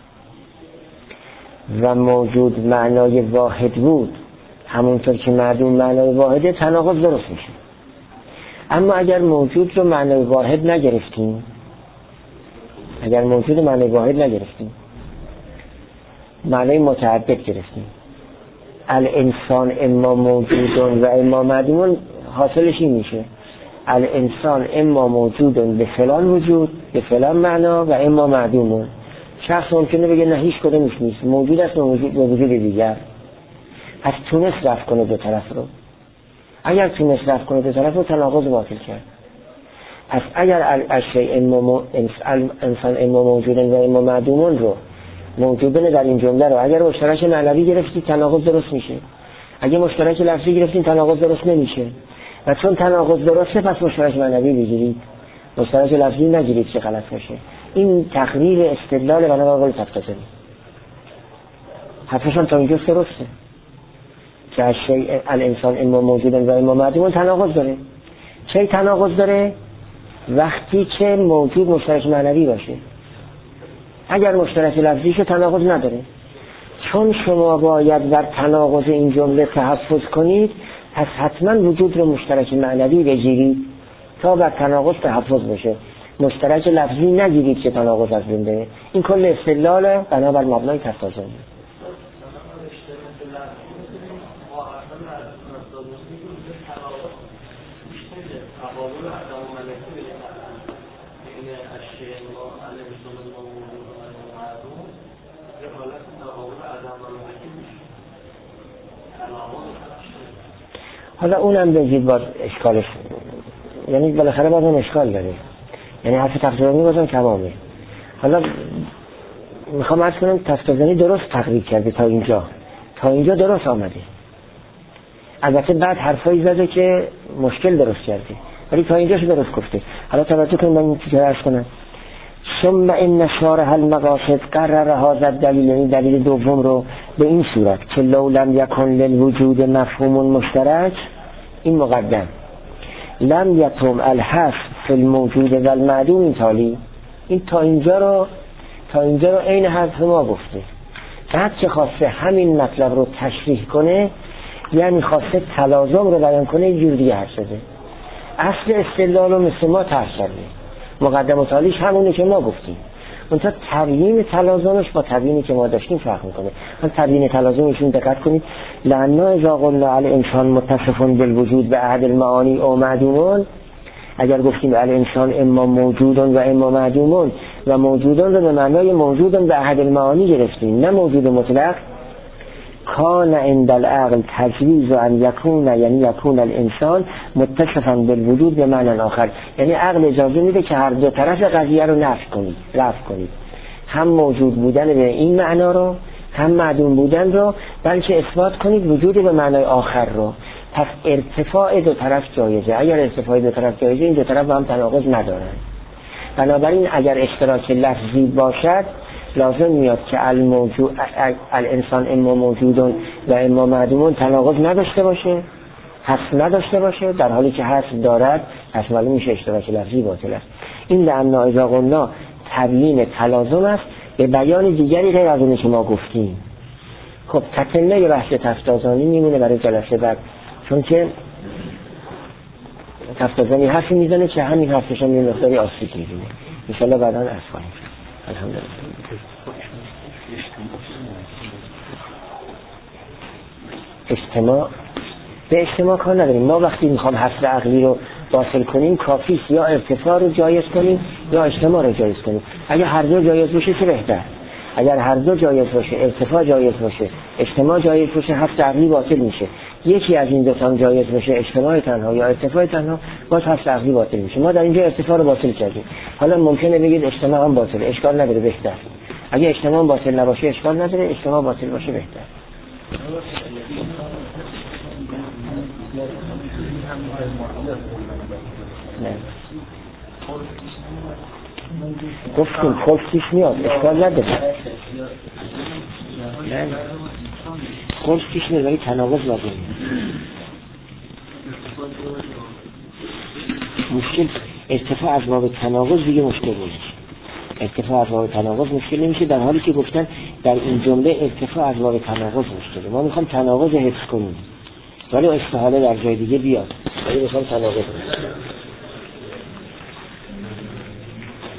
و موجود معنای واحد بود، همونطور که معدوم معنای واحده، تناقض درست میشه. اما اگر موجود رو معنای واحد نگرفتیم، اگر موجود معنای واحد نگرفتیم، معنای متعدد گرفتیم، الانسان اما موجودن و اما معدومون، حاصلش این میشه الانسان اما موجودن به فلان وجود، به فلان معنا، و اما معدومون. شخص ممکنه بگه نه هیچ کدومش نیست، موجود است به وجود دیگر. پس تونست رفت کنه دو طرف رو. اگر تونست رفت کنه دو طرف رو، تناقض باطل کرد. پس اگر انسان اما موجودن و اما معدومون رو، موجودن در این جمله رو اگر مشترک معنوی گرفتی، تناقض درست میشه. اگه مشترک لفظی گرفتین، تناقض درست نمیشه. و چون تناقض درسته، پس مشترک معنوی بگیرید، مشترک لفظی نگیرید که غلط باشه. این تقریر استدلال بنابر قول تفتازنی. حرفشان تا اینجا درسته که از شیء الانسان اما موجودن و اما معدومون تناقض داره. چه تناقض داره؟ وقتی که موجود مشترک معنوی باشه. اگر مشترک لفظی شه، تناقض نداره. چون شما باید بر تناقض این جمله تحفظ کنید، پس حتما وجود رو مشترک معنوی بگیرید تا بر تناقض تحفظ بشه. مشترک لفظی نگیرید که تناقض از بین بره. این کل استدلال بنابر مبنای تفتازنی. حالا اونم بگید باز اشکالش، یعنی بالاخره باز اون اشکال داره، یعنی حرف تفتازنی بازم تمامه. حالا میخوام عرض کنم تفتازنی درست تقریر کرده تا اینجا درست آمده. البته بعد حرفایی زده که مشکل درست کرده، ولی تا اینجاش درست گفته. حالا توجه کنید من این چیزی عرض کنم. ثم ان شارح المقاصد قرر هذا الدلیل، یعنی دلیل دوم رو به این صورت که لو لم یکن للوجود مفهوم مشترک، این مقدم، لم یتم الحث فی الموجود و المعدوم، این تالی. این تا اینجا رو عین حرف ما گفته. بعد که خواسته همین مطلب رو تشریح کنه، یعنی خواسته تلازم رو بیان کنه، یه جور دیگه حرف زده. اصل استدلال رو مثل ما طرح کرده، مقدم و تالیش همونه که ما گفتیم. اونتا تبیین تلازمش با تبیینی که ما داشتیم فرق میکنه. من تبیین تلازمشون دقت کنید. لعنا اذا قلنا علی انسان متصفون بالوجود به احد المعانی او معدومون، اگر گفتیم علی انسان اما موجودون و اما معدومون، و موجودون رو به معنای موجودون به احد المعانی گرفتیم، نه موجود مطلق، کان عند العقل تجویز ان یکون، یعنی یکون الانسان متصفا بالوجود به معنی آخر، یعنی عقل اجازه میده که هر دو طرف قضیه رو رفع کنید، هم موجود بودن به این معنا رو، هم معدوم بودن رو، بلکه اثبات کنید وجود به معنای آخر رو. پس ارتفاع دو طرف جایزه. اگر ارتفاع دو طرف جایزه، این دو طرف با هم تناقض ندارن. بنابراین اگر اشتراک لفظی باشد، لازم میاد که الانسان اما موجودون و اما معدومون تناقض نداشته باشه، حذف نداشته باشه، در حالی که حذف دارد، پس معلوم میشه اشتراک لفظی باطل است. این لعنا اذا قلنا تبیین تلازم است به بیان دیگری غیر از اونی که ما گفتیم. خب تکمله بحث تفتازانی میمونه برای جلسه بعد، چون که تفتازانی حرفی میزنه که همین حرفش هم یه مقداری آسیب میبینه. انشالله بعدا عرض خواهیم شد. الحمدلله. اجتماع به اجتماع کار نداریم. ما وقتی میخوام حصر عقلی رو باطل کنیم، کافیست یا ارتفاع رو جایز کنیم یا اجتماع رو جایز کنیم. اگر هر دو جایز باشه چه بهتر. اگر هر دو جایز باشه، ارتفاع جایز باشه، اجتماع جایز باشه، حصر عقلی باطل میشه. یکی از این دو تا جایز باشه، اجتماع تنها یا ارتفاع تنها، باز حصر عقلی باطل میشه. ما در اینجا ارتفاع رو باطل کردیم. حالا ممکنه بگید اجتماع هم باطله، اشکال نداره، بهتر. اگه اجتماع باطل نباشه اشکال نداره، اجتماع باطل باشه بهتر. نه گفتیم خلف پیش میاد، اشکال نداره. نه خلف پیش میاد ولی تناقض لازم نیست. مشکل ارتفاع از باب تناقض دیگه مشکل نیست. ارتفاع از باب تناقض مشکل نمیشه، در حالی که گفتن در این جمله ارتفاع از باب تناقض مشکله. ما میخوام تناقض حفظ کنیم ولی استحاله در جای دیگه بیاد، ولی میخوام تناقض